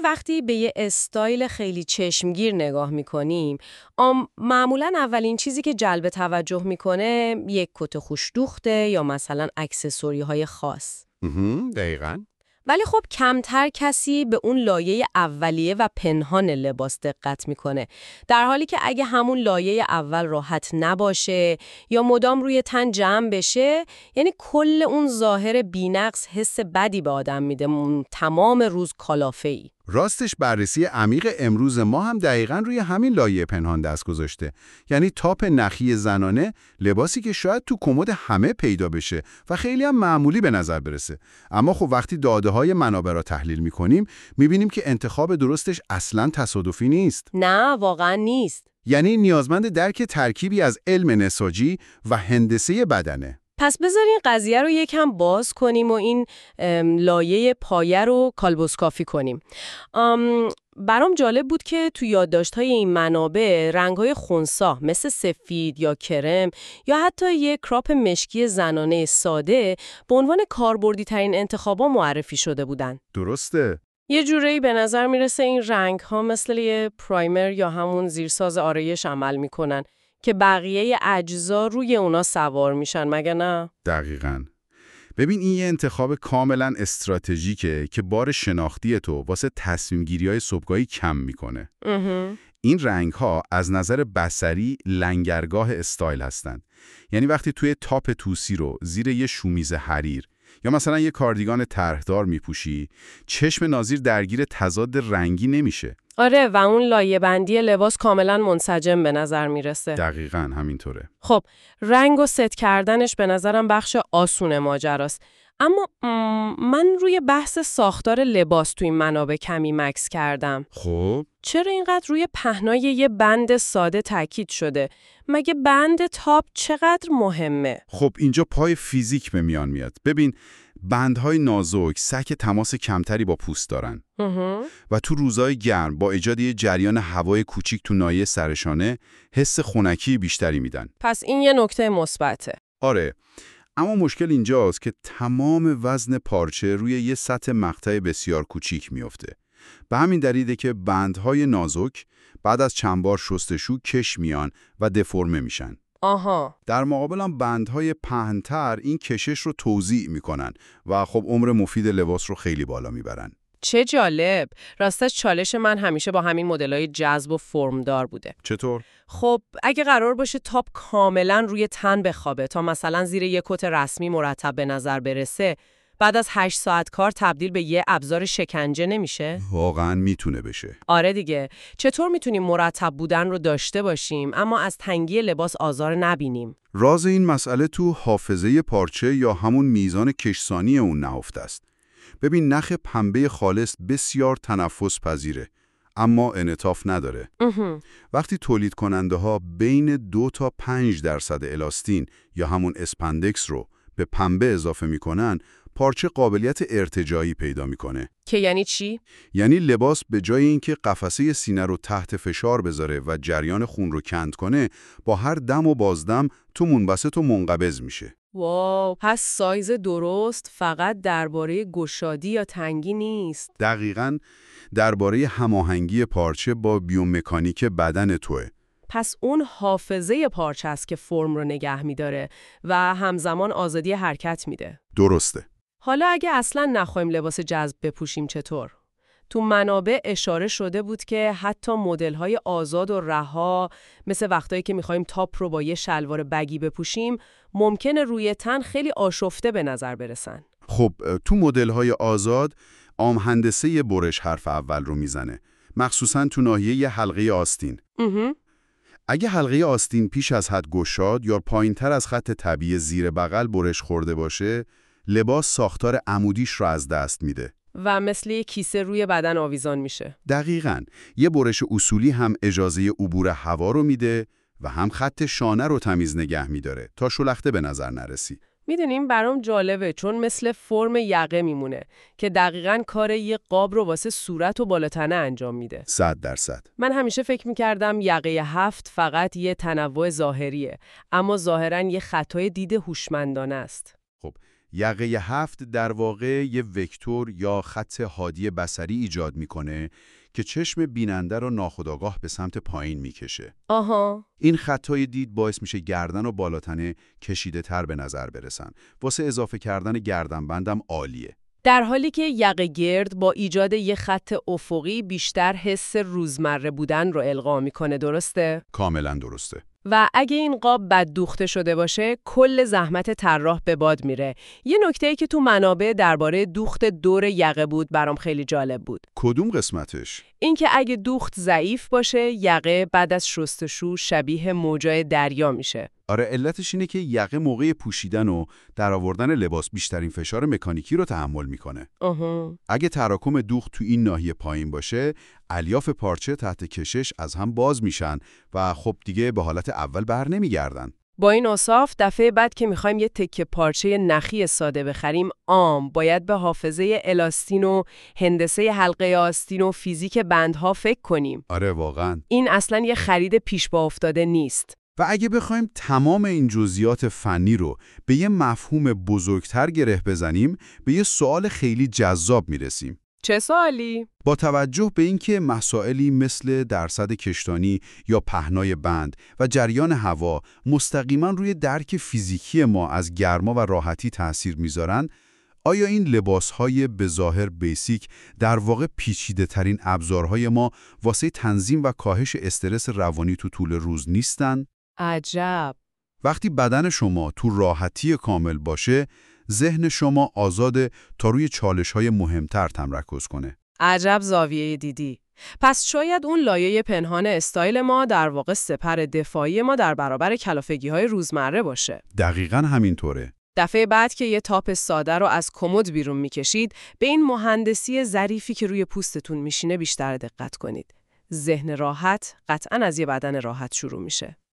وقتی به یه استایل خیلی چشمگیر نگاه میکنیم، معمولاً اولین چیزی که جلب توجه میکنه یک کت خوش‌دوخته یا مثلا اکسسوری‌های خاص. دقیقاً. ولی خب کمتر کسی به اون لایه اولیه و پنهان لباس دقت میکنه، در حالی که اگه همون لایه اول راحت نباشه یا مدام روی تن جمع بشه، یعنی کل اون ظاهر بی‌نقص حس بدی به آدم میده، تمام روز کلافه‌ای. راستش بررسی عمیق امروز ما هم دقیقاً روی همین لایه پنهان دست گذاشته. یعنی تاپ نخی زنانه، لباسی که شاید تو کمد همه پیدا بشه و خیلی هم معمولی به نظر برسه. اما خب وقتی داده‌های منابع را تحلیل می‌کنیم، می‌بینیم که انتخاب درستش اصلاً تصادفی نیست. نه، واقعاً نیست. یعنی نیازمند درک ترکیبی از علم نساجی و هندسه بدنه. پس بذارین قضیه رو یکم باز کنیم و این لایه پایه رو کالبوسکافی کنیم. برام جالب بود که تو یادداشت‌های این منابع رنگ‌های خنثی مثل سفید یا کرم یا حتی یک کراپ مشکی زنانه ساده به عنوان کاربردی‌ترین انتخابا معرفی شده بودن. درسته. یه جورایی به نظر میرسه این رنگ‌ها مثل یه پرایمر یا همون زیرساز آرایش عمل میکنن که بقیه اجزا روی اونا سوار میشن، مگه نه؟ دقیقاً. ببین این یه انتخاب کاملاً استراتژیکه که بار شناختی تو واسه تصمیم‌گیری‌های صبحگاهی کم میکنه. این رنگ‌ها از نظر بصری لنگرگاه استایل هستن. یعنی وقتی توی تاپ توسی رو زیر یه شومیز حریر یا مثلا یه کاردیگان طرحدار میپوشی، چشم ناظر درگیر تضاد رنگی نمیشه. آره، و اون لایه بندی لباس کاملا منسجم به نظر میرسه. دقیقاً همینطوره. خب، رنگ و ست کردنش به نظرم بخش آسون ماجراست. اما من روی بحث ساختار لباس تو این منابع کمی مکث کردم. خب چرا اینقدر روی پهنای یه بند ساده تاکید شده؟ مگه بند تاپ چقدر مهمه؟ خب اینجا پای فیزیک به میان میاد. ببین بندهای نازک سک تماس کمتری با پوست دارن و تو روزهای گرم با ایجاد یه جریان هوای کوچیک تو ناحیه سرشانه حس خنکی بیشتری میدن. پس این یه نکته مثبته. آره، اما مشکل اینجاست که تمام وزن پارچه روی یه سطح مقطع بسیار کوچیک میفته. به همین دلیله که بندهای نازک بعد از چند بار شستشو کش میان و دفرمه میشن. آها. در مقابل هم بندهای پهن‌تر این کشش رو توزیع میکنن و خب عمر مفید لباس رو خیلی بالا میبرن. چه جالب. راستش چالش من همیشه با همین مدل‌های جذب و فرمدار بوده. چطور؟ خب اگه قرار باشه تاپ کاملا روی تن بخوابه تا مثلا زیر یک کت رسمی مرتب به نظر برسه، بعد از 8 ساعت کار تبدیل به یه ابزار شکنجه نمیشه؟ واقعاً میتونه بشه. آره دیگه. چطور میتونیم مرتب بودن رو داشته باشیم اما از تنگی لباس آزار نبینیم؟ راز این مسئله تو حافظه پارچه یا همون میزان کشسانی اون نهفته است. ببین نخ پنبه خالص بسیار تنفس پذیره، اما انعطاف نداره. وقتی تولید کننده ها بین 2 تا 5% الاستین یا همون اسپندکس رو به پنبه اضافه میکنن، پارچه قابلیت ارتجاعی پیدا میکنه. که یعنی چی؟ یعنی لباس به جای اینکه قفسه سینه رو تحت فشار بذاره و جریان خون رو کند کنه، با هر دم و بازدم تو منبسط و منقبض میشه. واو، پس سایز درست فقط درباره گشادی یا تنگی نیست. دقیقاً درباره هماهنگی پارچه با بیومکانیک بدن توئه. پس اون حافظه پارچه است که فرم رو نگه می‌داره و همزمان آزادی حرکت میده. درسته. حالا اگه اصلاً نخوایم لباس جذب بپوشیم چطور؟ تو منابع اشاره شده بود که حتی مدل‌های آزاد و رها، مثل وقتایی که می‌خوایم تاپ رو با یه شلوار بگی بپوشیم، ممکنه روی تن خیلی آشفته به نظر برسن. خب تو مدل‌های آزاد عام‌هندسه برش حرف اول رو میزنه، مخصوصاً تو ناحیه حلقه آستین. اگه حلقه آستین پیش از حد گشاد یا پایین‌تر از خط طبیعی زیر بغل برش خورده باشه، لباس ساختار عمودیش رو از دست میده و مثل یک کیسه روی بدن آویزان میشه. دقیقاً. یه برش اصولی هم اجازه عبور هوا رو میده و هم خط شانه رو تمیز نگه میداره تا شلخته به نظر نرسی. میدونیم برام جالبه چون مثل فرم یقه میمونه که دقیقاً کار یه قاب رو واسه صورت و بالاتنه انجام میده. 100%. من همیشه فکر میکردم یقه 7 فقط یه تنوع ظاهریه، اما ظاهراً یه خطای دید هوشمندانه است. خب یقه 7 در واقع یه وکتور یا خط حادی بصری ایجاد میکنه که چشم بیننده رو ناخودآگاه به سمت پایین میکشه. آها. این خطای دید باعث میشه گردن و بالاتنه کشیده تر به نظر برسن. واسه اضافه کردن گردنبندم عالیه. در حالی که یقه گرد با ایجاد یه خط افقی بیشتر حس روزمره بودن رو القا میکنه، درسته؟ کاملا درسته. و اگه این قاب بد دوخته شده باشه، کل زحمت طراح به باد میره. یه نکته‌ای که تو منابع درباره دوخت دور یقه بود برام خیلی جالب بود. کدوم قسمتش؟ اینکه اگه دوخت ضعیف باشه، یقه بعد از شستشو شبیه موجای دریا میشه. آره، علتش اینه که یقه موقع پوشیدن و درآوردن لباس بیشترین فشار مکانیکی رو تحمل میکنه. اگه تراکم دوخت تو این ناحیه پایین باشه، الیاف پارچه تحت کشش از هم باز میشن و خب دیگه به حالت اول بر نمیگردن. با این اوصاف دفعه بعد که میخوایم یه تکه پارچه نخی ساده بخریم، باید به حافظه الاستین و هندسه حلقه آستین و فیزیک بندها فکر کنیم. آره واقعا. این اصلاً یه خرید پیش پا افتاده نیست. و اگه بخوایم تمام این جزئیات فنی رو به یه مفهوم بزرگتر گره بزنیم، به یه سوال خیلی جذاب میرسیم. چه سوالی؟ با توجه به اینکه مسائلی مثل درصد کشتانی یا پهنای بند و جریان هوا مستقیما روی درک فیزیکی ما از گرما و راحتی تأثیر میذارن، آیا این لباس‌های به ظاهر بیسیک در واقع پیچیده‌ترین ابزارهای ما واسه تنظیم و کاهش استرس روانی تو طول روز نیستن؟ عجب. وقتی بدن شما تو راحتی کامل باشه، ذهن شما آزاده تا روی چالش‌های مهمتر تمرکز کنه. عجب زاویه دیدی. پس شاید اون لایه پنهان استایل ما در واقع سپر دفاعی ما در برابر کلافگی‌های روزمره باشه. دقیقاً همینطوره. دفعه بعد که یه تاپ ساده رو از کمد بیرون میکشید، به این مهندسی ظریفی که روی پوستتون میشینه بیشتر دقت کنید. ذهن راحت قطعاً از یه بدن راحت شروع میشه.